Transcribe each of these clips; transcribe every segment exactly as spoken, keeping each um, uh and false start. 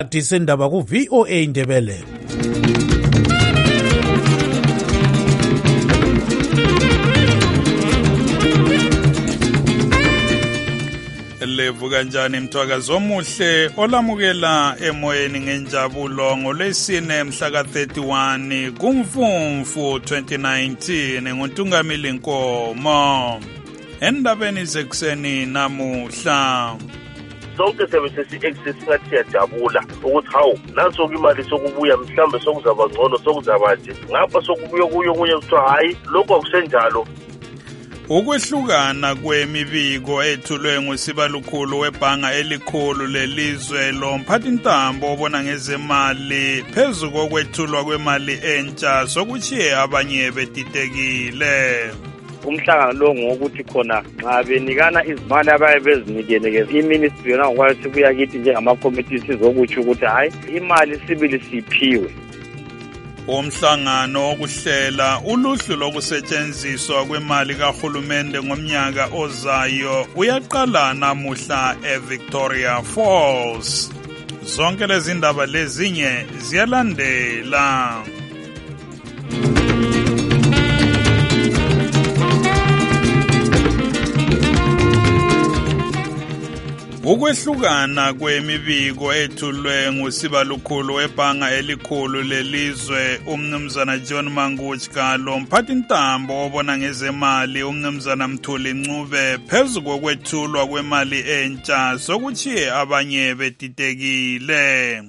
Disendaba ku V O A Ndebele. Levu kanjani mthwakazi omuhle olamukela emoyeni ngenjabulo ngolwesine mhla ka thirty-one kuMfumfu twenty nineteen nguNtungamili Nkomo. Endabeni zekuseni namuhla sonke sesingathi siyajabula ukuthi hawu nanso imali sokubuya mhlambe sokuzaba ngcono sokuzaba nje ngapha sokubuya kuyo kunye kuthiwa hayi lokho akusenjalo. Ukwehlukana kwemibiko ethulwe ngusibalukhulu webhanga elikhulu lelizwe lomphathintambo obona ngezemali phezu kokwethulwa kwemali entsha sokuchiye abanye betitekile. Umhlangano lo ngokuthi khona nxa benikana izimali abaye bezinikele ke iministry yona ngokwathi kuya kithi njengama committees sizokutsho ukuthi hayi imali sibili siphiwe. Umhlangano wokuhlela uluhlu lokusetshenziswa kwemali kahulumende ngomnyaka ozayo uyaqala namuhla eVictoria Falls. Zonke lezi ndaba lezinye ziyalandela. Ukwehlukana kwemibiko ethulwe ngusibalukhulu webhanga elikhulu lelizwe umnumzana John Mangutshka lo mphathintambo obona ngezemali umnumzana Mthuli Ncube phezu kokwethulwa kwemali entsha sokuchiye abanye betitekile.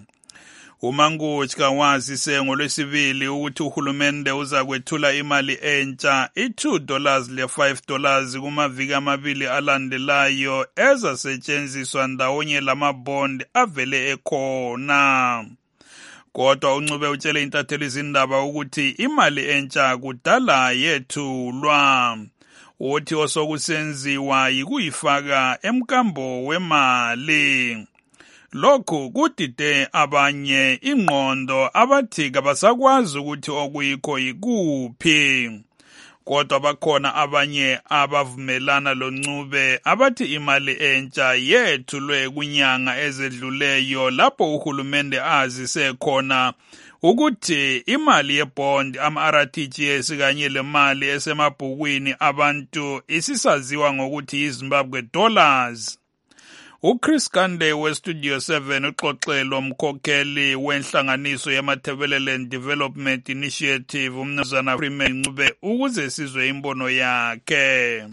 uMangutshka wazise ngolwesibili ukuthi uhulumende uza kwethula imali entsha i-two dollars le-five dollars kumaviki amabili alandelayo ezasetshenziswa ndawonye lamabond avele ekhona. Kodwa uNcube utshele intatheli izindaba ukuthi imali entsha kudala yethulwa. Uthi osokusenziwa yikuyifaka emkambo wemali. Lokhu kudide abanye ingqondo abathi kabasakwazi ukuthi okuyikho yikuphi. Kodwa bakhona abanye abavumelana loNcube abathi imali entsha yethulwe kunyanga ezedluleyo lapho uhulumende azise khona ukuthi imali yebond ama-R T G S kanye lemali esemabhukwini abantu isisaziwa ngokuthi yiZimbabwe dollars. uChris Kande weStudio seven uxoxelo umkhokheli wenhlanganiso yamaThebeleland Development Initiative umnumzana Freeman Ncube ukuze sizwe imbono yakhe.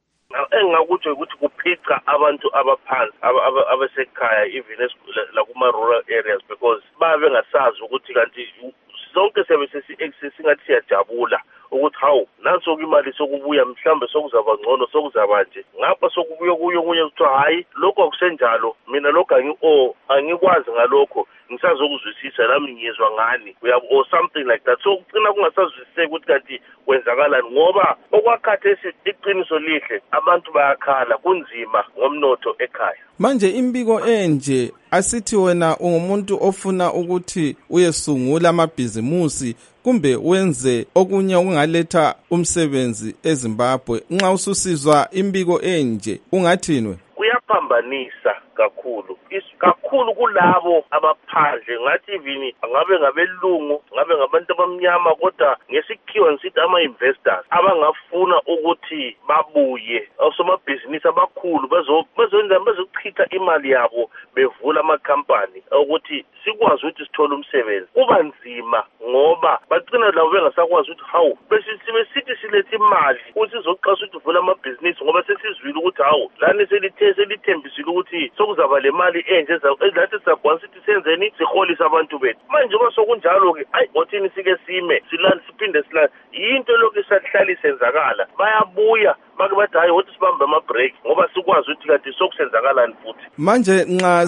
Engakutsho ukuthi kuphica abantu abaphansi abasekhaya even la kuma rural areas because babe ngasazi ukuthi kanti sonke sesingathi siyajabula ukuthi hawu nanso imali sokubuya mhlambe sokuzaba ngcono sokuzaba nje ngapha sokubuya kuyo kunye kuthiwa hayi lokho akusenjalo mina lokho angi angikwazi ngalokho ngisazokuzwisisa nami ngiyezwa ngani or something like that. So kucina kungasazwisiseki ukuthi kanti kwenzakalani ngoba okwakhathesi iqiniso lihle abantu bayakhala kunzima ngomnotho ekhaya. Manje imbiko enje asithi wena ungumuntu ofuna ukuthi uyesungula amabhizimusi kumbe wenze okunye okungaletha umsebenzi eZimbabwe nxa ususizwa imbiko enje ungathinwe? Kuyaphambanisa kakhulu kakhulu kulabo abaphandle ngathi even ngabe ngabelungu ngabe ngabantu abamnyama kodwa ngesikhiwa ngisithi ama-investors abangafuna ukuthi babuye osomabhizinisi abakhulu bezokwenza bezochitha imali yabo bevula amakhampani ukuthi sikwazi ukuthi sithole umsebenzi kuba nzima ngoba bagcina labo bengasakwazi ukuthi hawu besisithi silethe imali ukuthi sizoqasha ukuthi uvula amabhizinisi ngoba sesizwile ukuthi hawu lani selithe selithembisile ukuthi sokuzaba le mali enje lathi sakwazi ukuthi senzeni siholisa abantu bethu. Manje uma sokunjalo-ke ayi othini sike sime silani siphinde silani yinto lokhu isahlala isenzakala bayabuya bake bathi hayi wothi sibambe ama-break ngoba sikwazi ukuthi kanti sokusenzakalani futhi. Manje nxa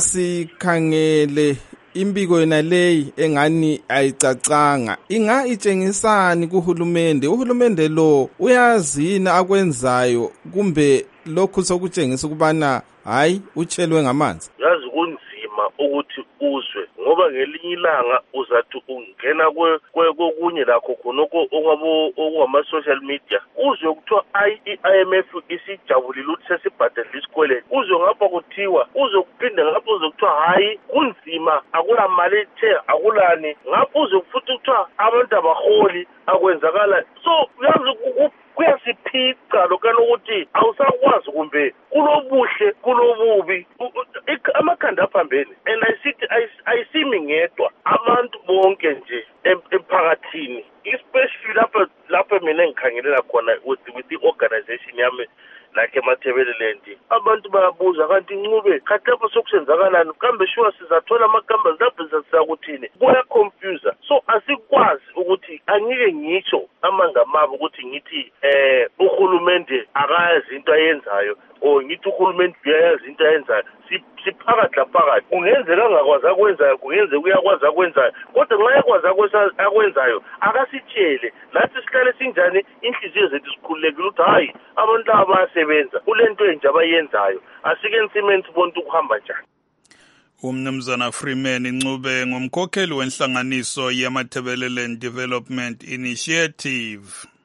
sikhangele imbiko yona leyi engani ayicacanga inga itshengisani kuhulumende? Uhulumende lo uyazina akwenzayo kumbe lokhu sokutshengisa ukubana hayi utshelwe ngamanzi? Yazi kunzima ukuthi uzwe ngoba ngelinye ilanga uzathi ungena kokunye lakho khonoko okungama-social media uzwe kuthiwa i-I M F isijabulile ukuthi sesibhadalile isikweleti uzwe ngapha kuthiwa uzwe kuphinde ngapha uzwe kuthiwa kuthiwa hayi kunzima akula mali ethe akulani ngapho uze futhi kuthiwa abantu abaholi akwenzakala so uyazi kuyasiphica lokana ukuthi awusakwazi kumbe kulobuhle kulobubi amakhanda aphambene and ayisithi ayisimi ngedwa abantu bonke nje emphakathini especially lapha lapha mina ngikhangelela khona with with the organization yami like eMathebeleland abantu bayabuza kanti incube khathi lapho sokusenzakalani kambe sure sizathola amakamba lapho sizakuthini kuya confuse so asikwazi ukuthi angike ngisho amangamabo ukuthi ngithi eh uhulumende akayazi into ayenzayo o ngithi uhulumende uyayazi into ayenzayo siphakathi laphakathi kungenzeka angakwazi akwenzayo kungenzeka uyakwazi akwenzayo kodwa nxa yakwazi akwenzayo akasitshele nathi sihlale sinjani inhliziyo zethu sikhululekile ukuthi hayi abantu laba bayasebenza kulento enje abayenzayo asike nsimeni sibone ukuhamba njani. Umnumzana Freeman Ncube ngumkhokheli wenhlanganiso yeMathebeleland Development Initiative.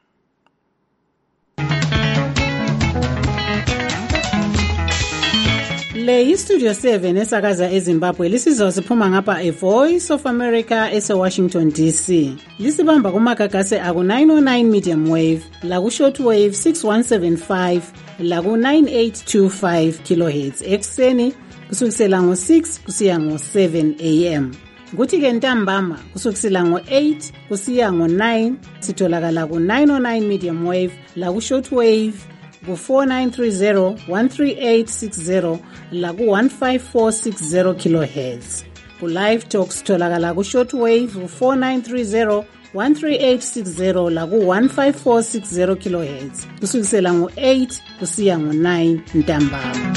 Le iStudio seven esakaza eZimbabwe lisizo siphuma ngapha e Voice of America ese Washington D C. Lisibamba kumagagase aku nine oh nine medium wave, la ku short wave six one seven five, la ku nine eight two five kilohertz ekseni kusukisela ngo six kusiya ngo seven a m. Kuthi ke ntambama kusukisela ngo eight kusiya ngo nine sitholakala ku nine oh nine medium wave, la ku short wave ku four nine three zero, one three eight six zero, la ku one five four six zero kilohertz. Ku live talks tholakala ku short wave ku four nine three zero, one three eight six zero, la ku one five four six zero kilohertz kusukisela ngo eight kusiya ngo nine ntambama.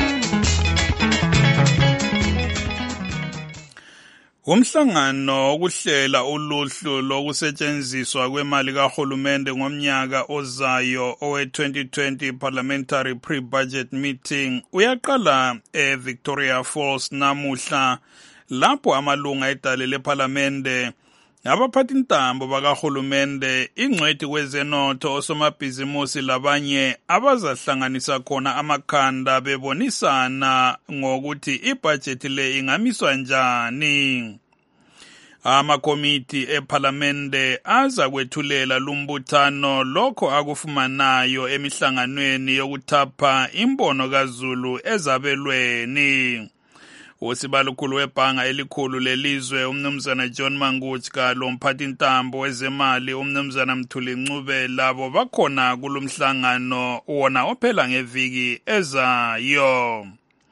Umhlangano ukuhlela uluhlu lokusetshenziswa kwemali kahulumende ngomnyaka ozayo owe twenty twenty parliamentary pre-budget meeting uyaqala eVictoria Falls namuhla lapho amalunga edale leParliamente abaphathi intambo bakahulumende ingcwethi kwezenotho osomabhizimusi labanye abazahlanganisa khona amakhanda bebonisana ngokuthi ibudget le ingamiswa njani. Amakomiti eParliamente aza kwethulela lumbuthano lokho akufumanayo emihlanganweni yokuthapha imbono kaZulu ezabelweni. Usibalukhulu webhanga elikhulu lelizwe umnumzana John Mangutshka lomphathi intambo wezemali umnumzana Mthuli Ncube labo bakhona kulomhlangano wona ophela ngeviki ezayo.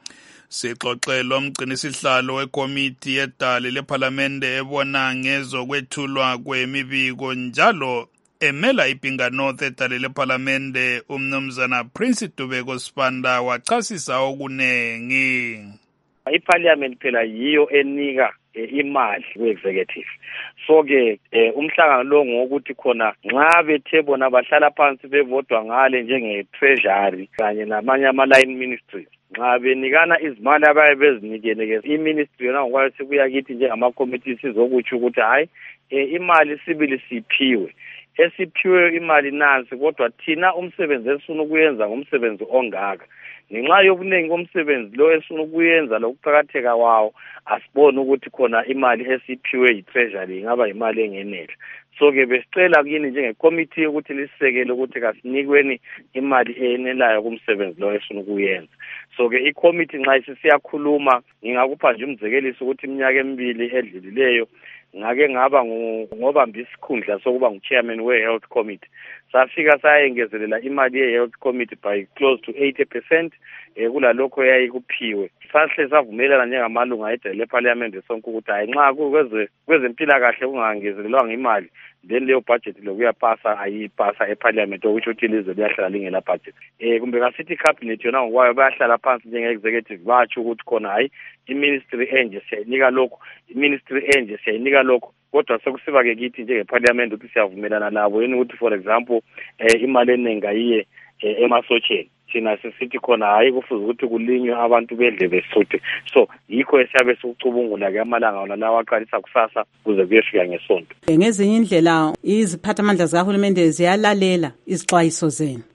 Sixoxelo umgcinisihlalo wekomiti yedale leParliamente ebona ngezokwethulwa kwemibiko njalo emela iPinga North edale leParliamente umnumzana Prince Dubeko Sibanda wachasisa okunengi. iParliament phela yiyo enika imali ku-executive so ke umhlangano lo ngokuthi khona nxa bethe bona bahlala phansi bevodwa ngale njenge-treasury kanye namanye ama-line ministries nxa benikana izimali abaye bezinikele i-ministry yona ngokwayo sikuya kithi njengamakomiti sizokutsho ukuthi hayi imali sibili siphiwe esiphiwe imali nansi kodwa thina umsebenzi esifuna ukuyenza ngomsebenzi ongaka ngenxa yobuningi komsebenzi lo esifuna ukuyenza lokuqhakatheka kwawo asibone ukuthi khona imali esiphiwe yi-treasury ingaba imali engenele so ke besicela kini njengekomiti ukuthi lisekele ukuthi kasinikweni imali enelayo kumsebenzi lo esifuna ukuyenza so ke ikomiti nxa sisiyakhuluma ngingakupha nje umzekeliso ukuthi iminyaka emibili edlulileyo ngake ngaba ngobamba isikhundla sokuba ngu-chairman we-health committee safika sayengezelela imali ye-health committee by close to eighty percent eh kulalokho yayikuphiwe sahle savumelana njengamalunga edale leParliament sonke ukuthi hayi nxa kweze kwezempilakahle kungangezelelwanga imali then leyo budget lokuyapasa ayipasa eParliament ukuthi uthi lize liyahlala lingela budget eh kumbe ngasithi cabinet yona ngokwayo bayahlala phansi njenge-executive batsho ukuthi khona hayi i-ministry enje siyayinika lokho i-ministry enje siyayinika lokho kodwa sekusiba ke kithi njengeParliament ukuthi siyavumelana nabo yini ukuthi for example eh imali enengayiye emasotsheni thina sisithi khona hayi kufuze ukuthi kulinywe abantu bedle besuthe so yikho esiyabe sikucubungula ke amalanga wona lawa aqalisa kusasa kuze kuyefika ngesonto. Ngezinye indlela iziphathamandla zikahulumende ziyalalela izixwayiso zenu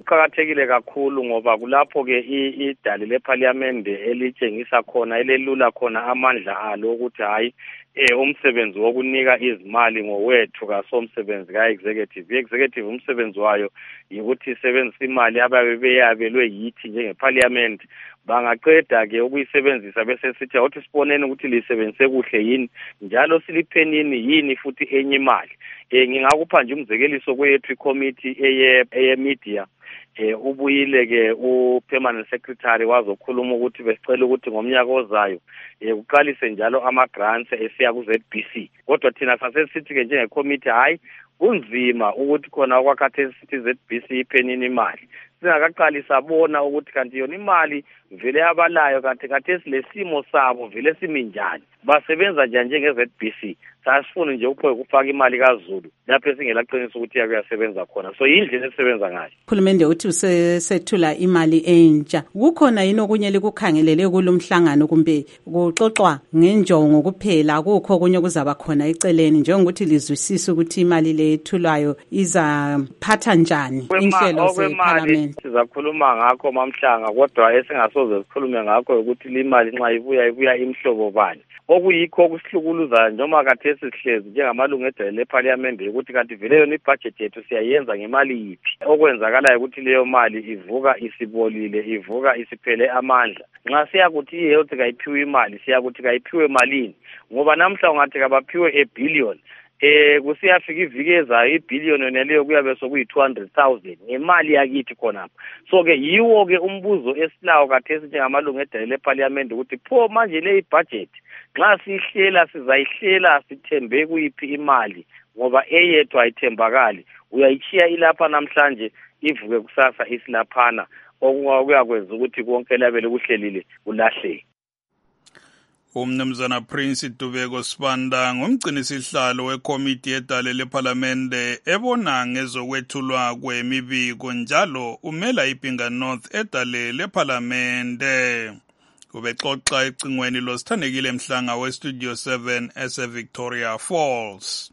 Kuqakathekile kakhulu ngoba kulapho ke idali leParliament elitshengisa khona elelula khona amandla alo ukuthi hayi eh umsebenzi wokunika izimali ngowethu kasomsebenzi ka-executive. I-executive umsebenzi wayo yikuthi isebenzisa imali ababe beyabelwe yithi njengeParliament. Bangaqeda ke ukuyisebenzisa bese sithi awuthi sibonene ukuthi lisebenzise kuhle yini njalo siliphenini yini futhi enye imali. Eh ngingakupha nje umzekeliso kwethu i-committee eye eye media. Eh ubuyile ke upermanent secretary wazokhuluma ukuthi besicela ukuthi ngomnyaka ozayo eh uqalise njalo ama grants esiya ku Z B C. Kodwa thina sasesithi ke njenge committee hayi kunzima ukuthi khona okwakhathe sithi Z B C iphenini imali. Singakaqali sabona ukuthi kanti yona imali vele abalayo kanti kanti silesimo sabo vele siminjani. Basebenza nje njenge Z B C. Sasifuna nje uphoye ukufaka imali kaZulu lapho esingelaqinisa ukuthi yakuyasebenza khona. So indlela esebenza ngayo. Khulumende uthi usethula imali entsha. Kukhona yini okunye likukhangelele kulomhlangano kumbe kuxoxwa ngenjongo kuphela akukho okunye kuzaba khona eceleni njengokuthi lizwisise ukuthi imali le ethulayo izaphatha njani inhlelo zeParliament. Sizakhuluma ngakho mamhlanga kodwa esingasoze sikhulume ngakho ukuthi imali nxa ibuya ibuya imhlobo bani. Okuyikho okusihlukuluza noma kade sihlezi njengamalungu edale leParliament ukuthi kanti vele yona ibudget yethu siyayenza ngemali yipi. Okwenzakalayo ukuthi leyo mali ivuka isibolile ivuka isiphele amandla. Nxa siyakuthi ihealth kayiphiwe imali siyakuthi kayiphiwe malini ngoba namhla ungathi kabaphiwe a billion. Eh kusiyafika iviki ezayo ibillion yona leyo kuyabe sokuyi two hundred thousand ngemali yakithi khona. So ke yiwo ke umbuzo esilawo kathesi njengamalungu edale leParliament ukuthi pho manje le budget nxa sihlela sizayihlela sithembe kuyiphi imali ngoba eyethu ayithembakali uyayichiya ilapha namhlanje ivuke kusasa isilaphana okuyakwenza ukuthi konke labele kuhlelile kulahleke. Umnumzana Prince Dubeko Sibanda ngumgcinisihlalo wekomiti yedale leParlamente ebona ngezokwethulwa kwemibiko njalo umela iPinga North edale leParlamente. Ubexoxa ecingweni losithandekile Mhlanga weStudio seven ese Victoria Falls.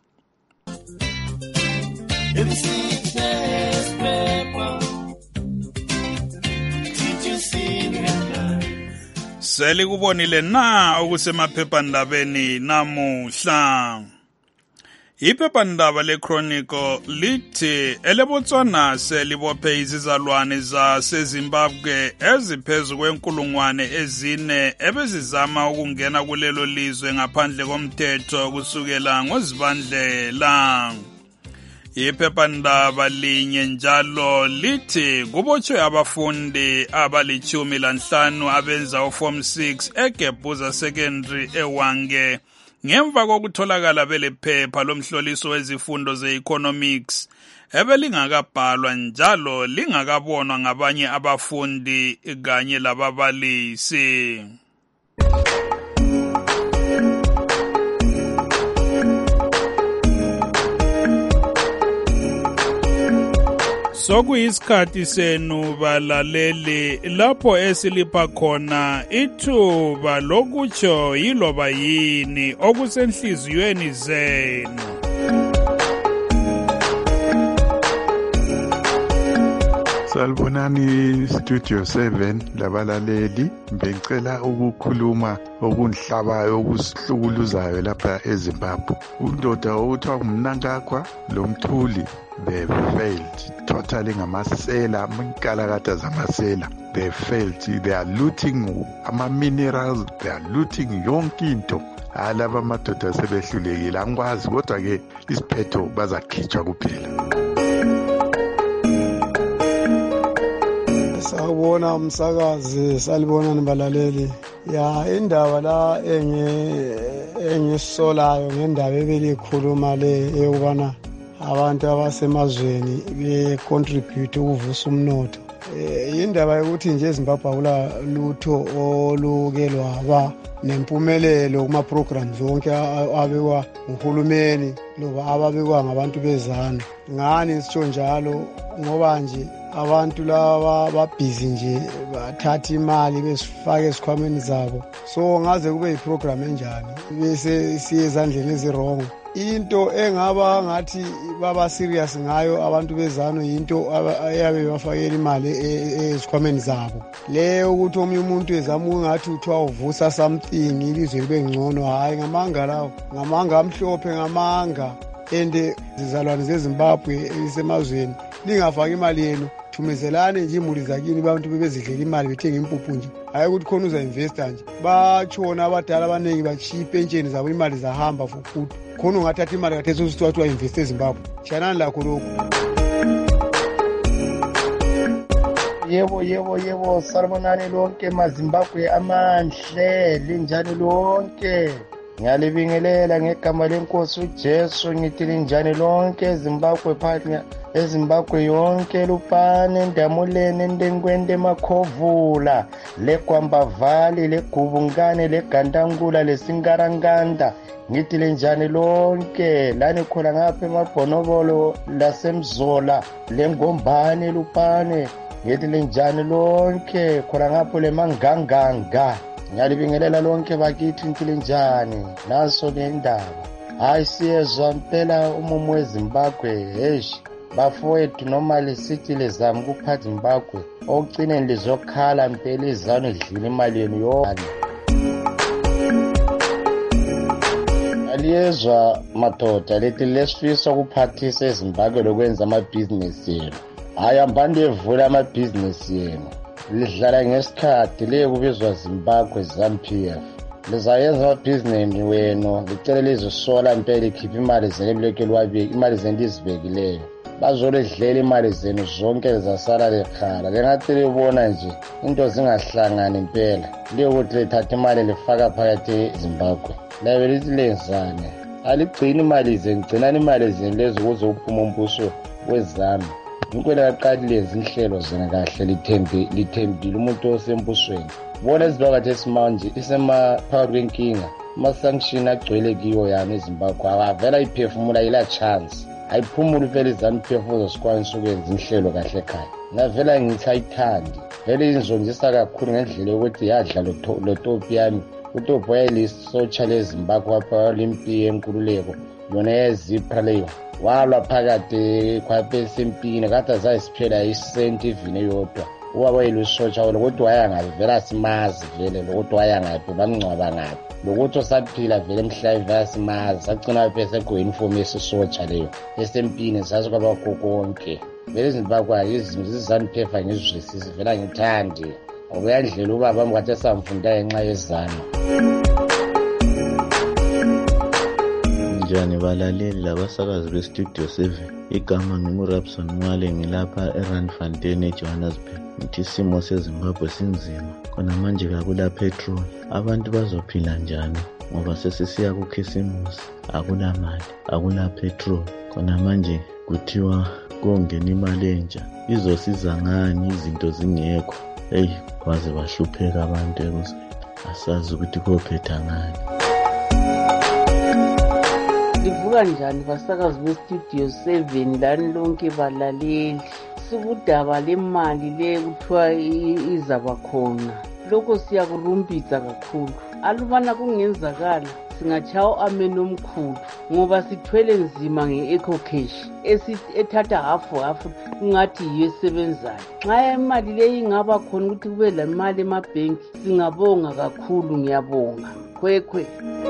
Seli kubonile na okusemaphephandabeni namuhla. Iphephandaba leChronicle lithi eleBotswana selibophe izizalwane zaseZimbabwe eziphezu kwenkulungwane ezine ebezizama ukungena kulelo lizwe ngaphandle komthetho kusukela ngoZibandlela. Iphephandaba linye njalo lithi kubotshwe abafundi abalichumi lanhlanu abenza uform six eGebuza Secondary eWange ngemva kokutholakala belephepha lomhloliso wezifundo ze-economics ebelingakabhalwa njalo lingakabonwa ngabanye abafundi kanye lababalisi. Sokuyisikhathi senu balaleli lapho esilipha khona ithuba lokutsho yiloba yini okusenhliziyweni zenu. Salibonani Studio seven labalaleli, bengicela ukukhuluma okunhlabayo okusihlukuluzayo lapha eZimbabwe. Undoda okuthiwa uMnangagwa loMthuli they failed totally ngamasela inkalakatha zamasela. They failed. They are looting ama minerals, they are looting yonke into. Alaba amadoda sebehlulekile angikwazi kodwa ke isiphetho bazakhitshwa kuphela. Sawubona umsakazi, salibona nibalaleli. Ya indaba la enye engisolayo ngendaba ebelikhuluma le eyokubana abantu abasemazweni be contribute ukuvusa umnotho. Indaba yokuthi nje eZimbabwe akula lutho olukelwa aba nempumelelo kuma programs wonke abekwa uhulumeni loba ababekwa ngabantu bezana. Ngani sitsho njalo ngoba nje abantu laba babhizi nje bathatha imali besifake esikhwameni zabo. So ngaze kube iprogram enjani bese siye ezandleni ezirong into engaba ngathi baba serious ngayo abantu bezano into ayabe bafakela imali ezikhwameni zabo leyo ukuthi omunye umuntu ezama ungathi uthiwa uvusa something ilizwe libe ngcono hayi ngamanga lawo ngamanga amhlophe ngamanga ende zizalwane zeZimbabwe esemazweni lingafaki imali yenu thumezelane nje imuli zakini abantu bebezidlela imali bethenga impuphu nje hayi ukuthi khona uza investor nje bachona abadala abaningi bachiya ipentsheni zabo imali zahamba futhi khona ungathatha imali kathesi usithi wathi wa-invest eZimbabwe shanani lakho lokhu. Yebo yebo yebo salibonani lonke maZimbabwe amanhle linjani lonke ngiyalibingelela ngegama lenkosi uJesu ngithi linjani lonke eZimbabwe phakathi eZimbabwe yonke lupane ndamulene ndenkwende makhovula leGwambavali leGubungane legandangula leSingaranganda ngithi linjani lonke lani khona ngapha emabhonobolo lasemzola lengombane lupane ngithi linjani lonke khona ngapho lemanganganga ngiyalibingelela lonke bakithi ngithi linjani naso nendaba hayi siyezwa mpela umumo weZimbabwe hesh bafowethu noma lisithi lezama kuphatha Zimbabwe okugcineni lizokhala mpela izano idlile imali yenu yonke. Aliyezwa madoda lethi lesifisa ukuphathisa eZimbabwe lokwenza amabhizinesi yenu hayi ambande evula amabhizinesi yenu lidlala ngesikhathi le kubizwa Zimbabwe ZANU-P F lizayenza amabhizinesi wenu licele lizosola mpela ikhipha imali zenu ebilekeli wabeki imali zenu lizibekileyo bazoledlela imali zenu zonke zasala lekhala lengathi libona nje into zingahlangani impela liyokuthi lithatha imali lifaka phakathi eZimbabwe labe lithi lenzane aligcina imali zenu gcinani imali zenu lezi ukuze uphuma umbuso wezami inkwela kaqali lezi inhlelo zena kahle lithembi lithembile umuntu osembusweni bona izibaka esimanje isema phakathi kwenkinga ama-sanction agcwele kiyo yami eZimbabwe avela iphefumula ila chance ayiphumula vele izanu-P F uzosikwanisa ukwenza inhlelo kahle ekhaya ngavela ngithi ayithandi vele inzonjisa kakhulu ngendlela yokuthi yadla lo topi yami uTopi wayelisotsha leZimbabwe wapha-Olympic enkululeko yona yezipha leyo walwa phakathi khwapha empini kade azayisiphela isenti ivini eyodwa ubaba wayelusotsha lokuthi wayangaphi vele asimazi vele lokuthi wayangaphi bamngcwaba ngaphi lokuthi osaphila vele emhlabeni vele asimazi sagcina phe sego-uniform yesisotsha leyo esempini sazi kwabakho konke vele iZimbabwe izanu-P F angizwisisi vele angithandi okuyandlela ubaba mkathi esamfundayo ngenxa yezanu. Njani balaleli labasakazi bestudio seven igama ngimurapson Mwale ngilapha eRandfontein eJohannesburg ngithi isimo seZimbabwe sinzima khona manje kakula petrol abantu bazophila njani ngoba sesisiya kukhisimusi akula mali akula petrol khona manje kuthiwa kongena imali entsha izosiza ngani izinto zingekho hey kwaze bahlupheka abantu ekuzeni asazi ukuthi kophetha ngani. Livuka njani basakazi bestudio seven lani lonke balaleli sikudaba lemali le kuthiwa izaba khona lokho siyakurumbitsa kakhulu alubana kungenzakala singachawo amen omkhulu ngoba sithwele nzima nge-eco cash ethatha hafu hafu kungathi yiyo esebenzayo nxa imali leyi ingaba khona ukuthi kube la mali emabhenki singabonga kakhulu ngiyabonga khwekhwe.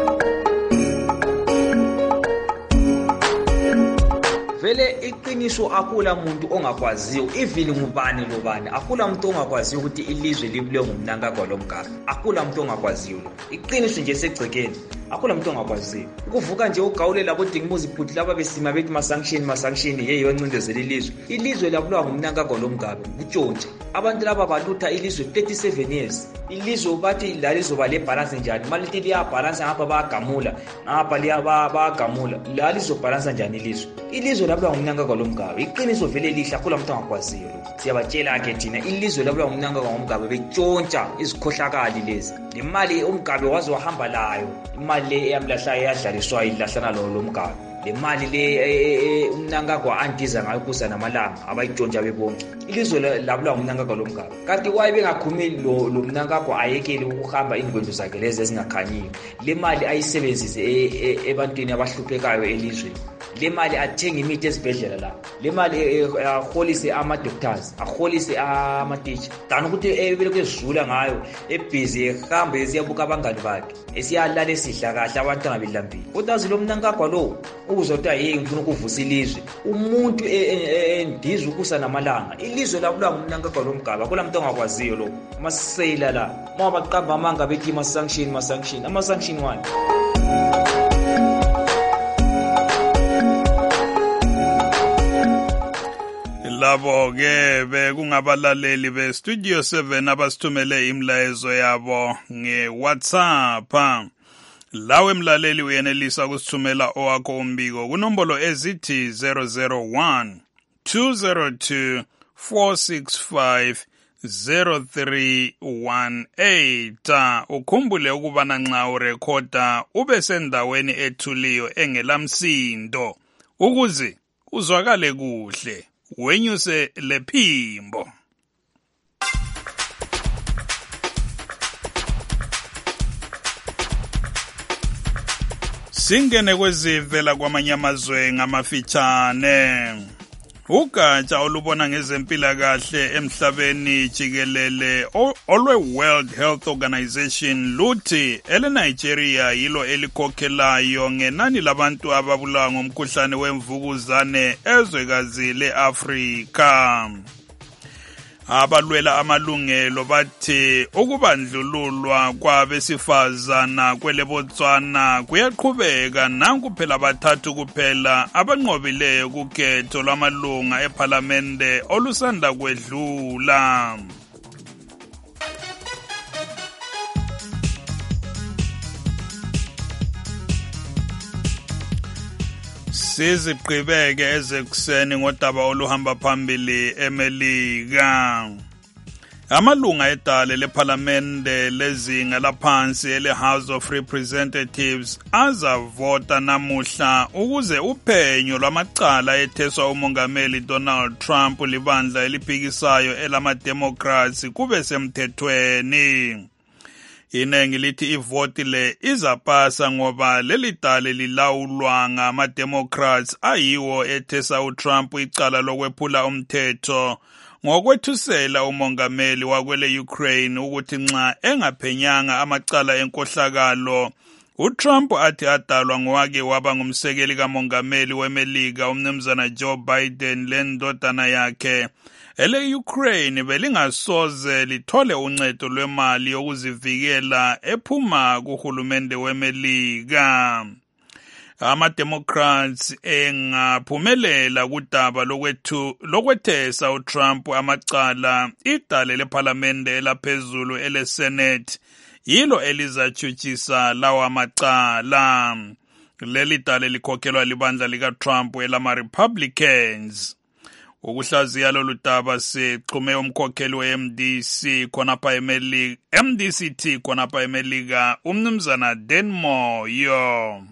Vele iqiniso akula muntu ongakwaziyo ivili ngubani lobani akula muntu ongakwaziyo ukuthi ilizwe libule ngumnankagwa lomgaba akula muntu ongakwaziyo iqiniso nje segcekeni akula muntu ongakwaziyo ukuvuka nje ugawulela bodingimuzi phuthi laba besima bethi ma-sanction ma-sanction yeyi yoncindezela ilizwe ilizwe labulwa ngumnankagwa lomgaba kutshontshe abantu laba balutha ilizwe thirty-seven years ilizwe bathi la lizoba lebhalansi njani malithi liyabhalansa ngapha bayagamula ngapha liyabagamula la lizobhalansa njani ilizwe ilizwe labulwa ngumnankagwa lomgaba iqiniso vele lihle akula muntu ongakwaziyo siyabantshela-ke thina ilizwe labulwa ngumnankagwa ngomgaba betshontsha izikhohlakali lezi nemali umgabe waze wahamba layo imali le eyamlahlayo eyadlaliswayo ilahlana lo mgabe le mali le umnankagwa andiza ngayo kusa namalanga abayitshontsha bebonke ilizwe labulwa ngumnankagwa lomgaba kanti waye bengakhumi lo mnankagwa ayekele ukuhamba indwendwe zakhe lezi ezingakhanyiyo le mali ayisebenzise ebantwini abahluphekayo elizweni le mali athenga imithi ezibhedlela la le mali aholise ama-doctors aholise ama-teacher tani ukuthi ebelokhu ezidlula ngayo ebhizi ehamba esiyabuka abangani bakhe esiyalala esidla kahle abantu angabelambile kodwa zilo mnankagwa lo ukuzwa ukuthi aye ngifuna ukuvusa ilizwe umuntu endiza ukusa namalanga ilizwe labulwa ngumnankagwa lomgaba kula muntu ongakwaziyo lo amaseyila la uma baqamba amanga bethi ma-sanction ma-sanction ama-sanction wani labo ke bekungabalaleli be Studio seven abasithumele imlayezo yabo nge-WhatsApp. Lawe mlaleli uyenelisa kusithumela owakho umbiko kunombolo ezithi zero zero one two zero two four six five zero three one eight. Ukhumbule ukubana nxa urekhoda ube sendaweni ethuliyo engelamsindo ukuze uzwakale kuhle. Wenyuse lephimbo. Singene kwezivela kwamanye amazwe ngamafitshane. Ugatsha olubona ngezempilakahle emhlabeni jikelele olwe World Health Organization luthi ele Nigeria yilo elikhokhelayo ngenani labantu ababulawa ngomkhuhlane wemvukuzane ezwekazi leAfrika. Abalwela amalungelo bathi ukubandlululwa kwabesifazana kwele Botswana kuyaqhubeka nanku phela bathathu kuphela abanqobileyo kukhetho lwamalunga eParliamente olusanda kwedlula. Siziqhibeke ezekuseni ngodaba oluhamba phambili eMelika. Amalunga edale leParliamente lezinga laphansi ele House of Representatives azavota namuhla ukuze uphenyo lwamacala etheswa umongameli Donald Trump libandla eliphikisayo elama-Democrats kube semthethweni. Inengi lithi ivoti le izapasa ngoba leli dale lilawulwa ngama-Democrats ayiwo ethesa uTrump icala lokwephula umthetho ngokwethusela umongameli wakwele Ukraine ukuthi nxa engaphenyanga amacala enkohlakalo uTrump athi adalwa ngowake waba ngumsekeli kamongameli weMelika umnumzana Joe Biden lendodana yakhe ele Ukraine belingasoze lithole uncedo lwemali yokuzivikela ephuma kuhulumende weMelika. Ama-Democrats engaphumelela kudaba lokwethu lokwethesa uTrump amacala idale leParliamente elaphezulu eleSenate yilo elizatshutshisa lawa macala. Leli dale likhokhelwa libandla likaTrump elama-Republicans. Ukuhlaziya lolu daba sixhume umkhokheli we-M D C khonapha eMelika M D C T khonapha eMelika umnumzana Dan Moyo.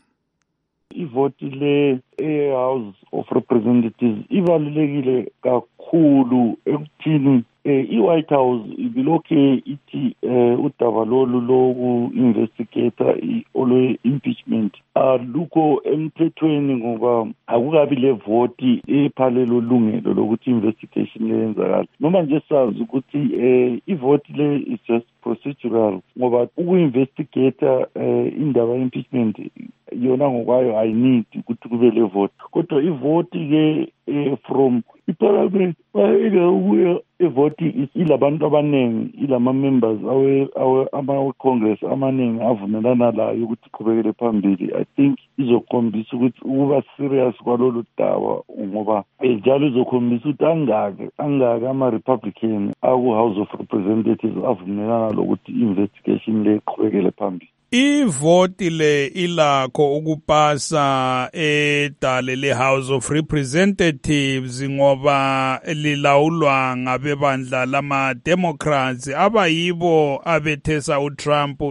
Ivoti le e-House of Representatives ibalulekile kakhulu ekuthini i-White House ibilokhe ithi udaba lolu loku-investigator olwe-impeachment alukho emthethweni ngoba akukabi le voti ephalelo lungelo lokuthi investigation leyenzakala noma nje sazi ukuthi ivoti le is just procedural ngoba uku-investigator indaba ye-impeachment yona ngokwayo ayinid ukuthi kube le voti kodwa ivoti-ke from iparliament bayingabuya ivoti ilabantu abaningi ilama-members ama-congress amaningi avumelana layo ukuthi iqhubekele phambili. I think izokhombisa ukuthi ukuba serious kwalolu daba ngoba njalo izokhombisa ukuthi angake angake ama-Republican aku-House of Representatives avumelana lokuthi i-investigation le iqhubekele phambili. ivoti le ilakho ukupasa edale le-House of Representatives ngoba lilawulwa ngabebandla lama-Democrats abayibo abethesa uTrump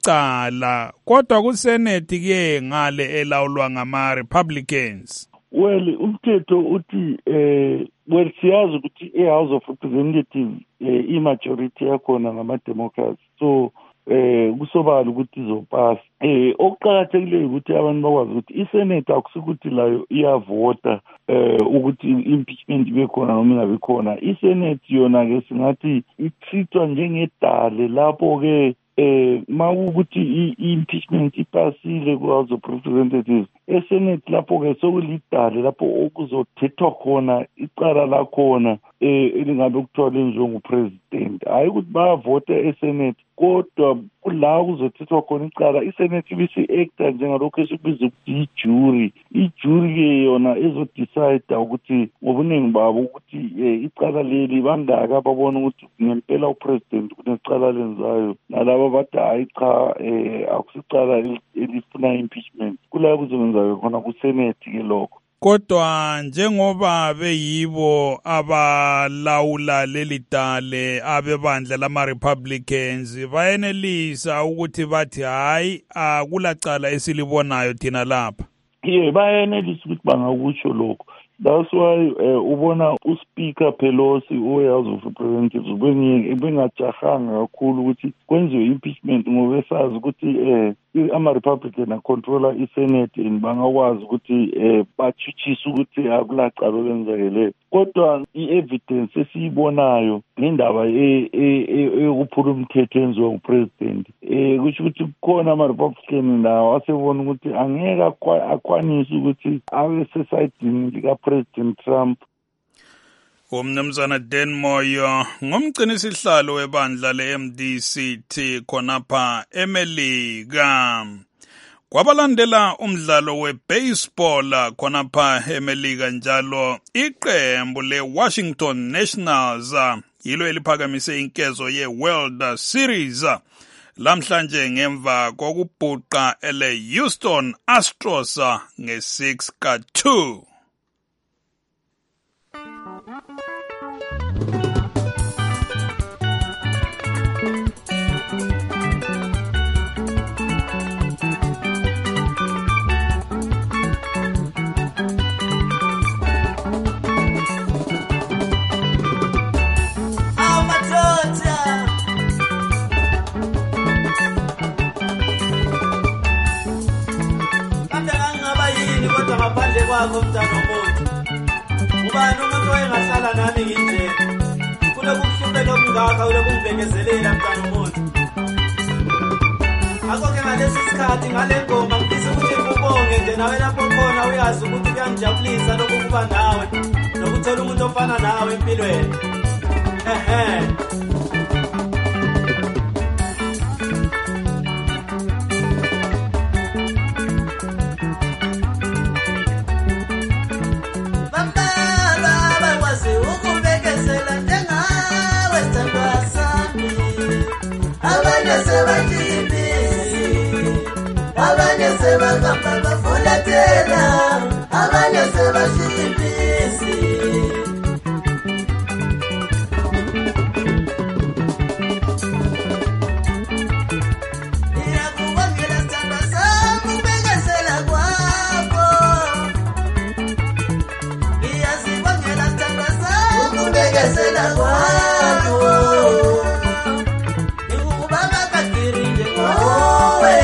icala, kodwa kuSenate ke ngale elawulwa ngama-Republicans. Well, umthetho uthi eh well siyazi ukuthi e-House of Representatives eh, i-majority yakhona ngama-Democrats, so eh kusobala ukuthi izopasa. Eh okuqhakathekileyo ukuthi abantu bakwazi ukuthi iSenate akusukuthi layo iyavota eh ukuthi impeachment ibe khona noma ingabe khona. iSenate yona ke singathi ithithwa njengedale lapho ke eh mawukuthi i-impeachment ipasile ku-House of Representatives, eSenate lapho ke sokulidale lapho okuzothethwa khona icala lakhona eh elingabe kuthiwa lenziwe ngupresident. Hayi ukuthi bayavota eSenate, kodwa kula kuzothethwa khona icala iSenate ibisi-acta njengalokho esikubiza ukuthi i-jury. I-jury ke yona ezodecide ukuthi ngobuningi babo ukuthi icala leli bangaka babona ukuthi ngempela upresident kunecala lenzayo, nalabo bathi hayi cha eh akusicala elifuna impeachment, kula kuzokwenza khona kuSenate ke lokho. Kodwa njengoba beyibo abalawula leli dale abebandla lama-Republicans bayenelisa ukuthi bathi hayi akulacala esilibonayo thina lapha. Yeah, bayenelisa ukuthi bangakusho lokho. That's why uh, ubona uSpeaker Pelosi we-House of Representatives ubengajahanga kakhulu ukuthi kwenziwe impeachment ngoba esazi ukuthi eh ama-Republican acontrola iSenate and bangakwazi ukuthi eh bachuchisa ukuthi akulacala olenzakeleyo. Kodwa i-evidence esiyibonayo ngendaba eyokuphula umthetho enziwa ngupresident eh kusho ukuthi kukhona ama-Republican nawo asebona ukuthi angeke akwanise ukuthi abe sesayidini likaPresident Trump. Umnumzana Dan Moyo ngumgcinisihlalo webandla le-M D C T khonapha eMelika. Kwabalandela umdlalo we-baseball khonapha eMelika njalo iqembu le-Washington Nationals yilo eliphakamise inkezo ye-World Series lamhlanje ngemva kokubhuqa ele-Houston Astros nge-six ka two. Kwakho mntana womuntu ubani umuntu oyengahlala nami nginje kuloku kuhluphe lokungaka uloku ngibekezelela mntana womuntu akho-ke ngalesi sikhathi ngale ngoma ngifisa ukuthi ngikubonge nje nawe lapho khona uyazi ukuthi kuyangijabulisa lokhu kuba nawe nokuthola umuntu ofana nawe empilweni ehe. Abanye sebagamba bafulatela, abanye sebashimpisi. Iyakubongela sithandwa sami ukubekesela kwakho. Iyazibongela sithandwa sami ukubekesela kwakho. Ngikubaba kakiri nje ngowe.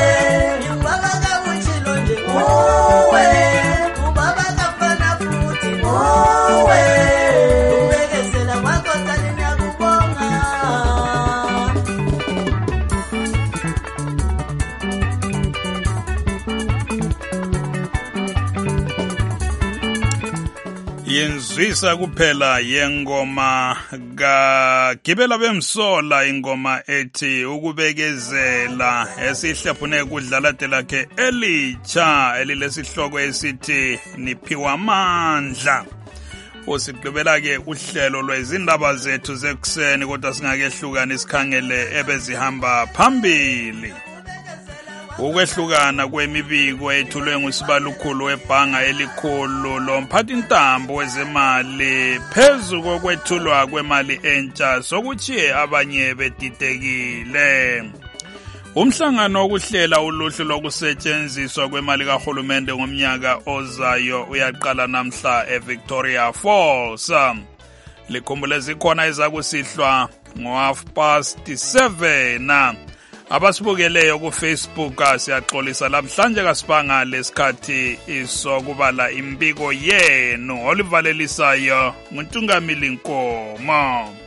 Yenzwisa kuphela yengoma kaGibela Bemsola, ingoma ethi ukubekezela esihlephune kudlala lakhe elitsha elilesihloko esithi niphiwa amandla. Usigqibela ke uhlelo lwezindaba zethu zekuseni, kodwa singakehlukani sikhangele ebezihamba phambili. ukwehlukana kwemibiko ethulwe ngusibalukhulu webhanga elikhulu lomphathi ntambo wezemali phezu kokwethulwa kwemali entsha sokuchiye abanye bedidekile. Umhlangano wokuhlela uluhlu lokusetshenziswa kwemali kahulumende ngomnyaka ozayo uyaqala namhla eVictoria Falls. Likhumbule zikhona ezakusihlwa ngo-half past seven. Abasibukeleyo kuFacebook siyaxolisa lamhlanje kasibanga lesikhathi isokubala imbiko yenu olivalelisayo nguNtungamili Nkomo.